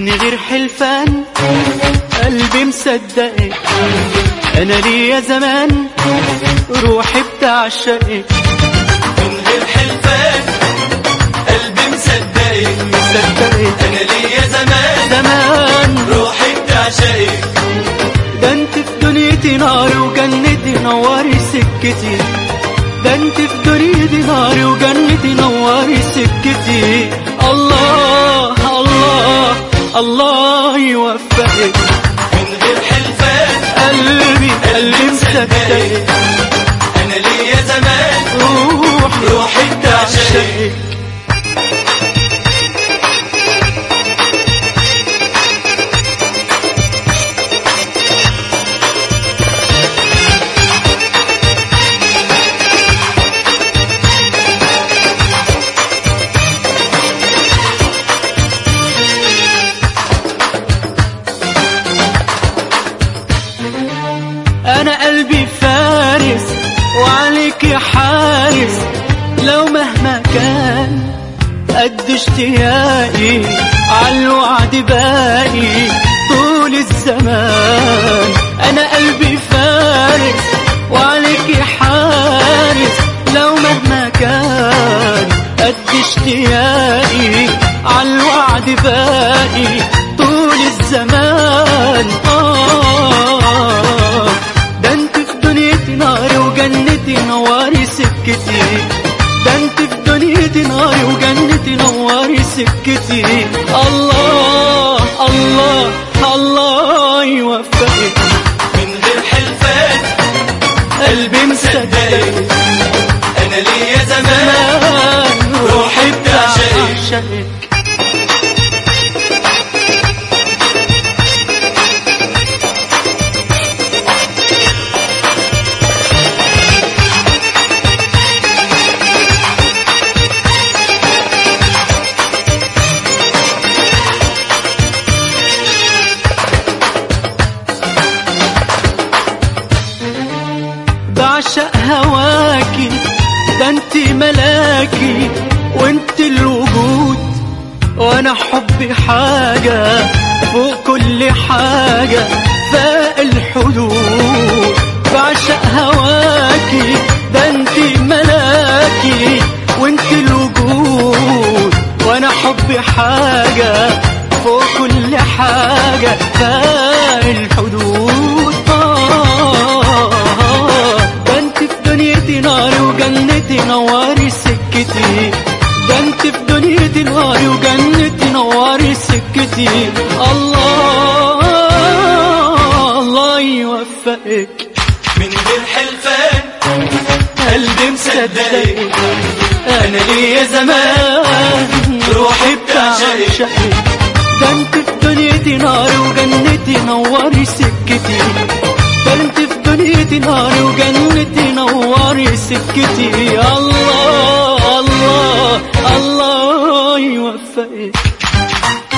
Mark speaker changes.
Speaker 1: غير حلفان قلبي مصدقك، انا ليا زمان روحي بتعشقك.
Speaker 2: من غير حلفان قلبي مصدقك، انا ليا زمان روحي بتعشقك.
Speaker 1: ده انت في دنيتي نار وجنتي نوري سكتي، ده انت في دنيتي نار وجنتي نوري سكتي. الله الله الله يوفقك.
Speaker 2: من غير حلفان
Speaker 1: قلبي مصدقك،
Speaker 2: انا ليا زمان
Speaker 1: روحي بتعشقك. أنا قلبي فارس وعليك حارس، لو مهما كان قد اشتياقي عالوعد باقي طول الزمان. أنا قلبي فارس وعليك حارس، لو مهما كان قد اشتياقي عالوعد باقي طول الزمان. ده انت في دنيتي نار وجنتي نوري سكتي، ده انت في دنيتي نار وجنتي نوري سكتي. الله الله الله يوفقك.
Speaker 2: من غير حلفان
Speaker 1: قلبي مصدقك،
Speaker 2: انا ليا زمان روحي بتعشقك.
Speaker 1: بعشق هواكي، ده انت ملاكي وانت الوجود، وانا حبي حاجة فوق كل حاجة فاق الحدود. بعشق هواكي، ده انت ملاكي وانت الوجود، وانا حبي حاجة فوق كل حاجة فاق الحدود. نار وجنتي نوري سكتي، ده انت في دنيتي نار وجنتي نوري سكتي. الله الله يوفقك.
Speaker 2: من غير حلفان
Speaker 1: قلبي مصدقك، انا ليا زمان روحي بتعشقك. ده انت في دنيتي نار وجنتي نوري سكتي، ده انت في دنيتي نار وجنتي نوري سكتي. الله الله الله يوفقك.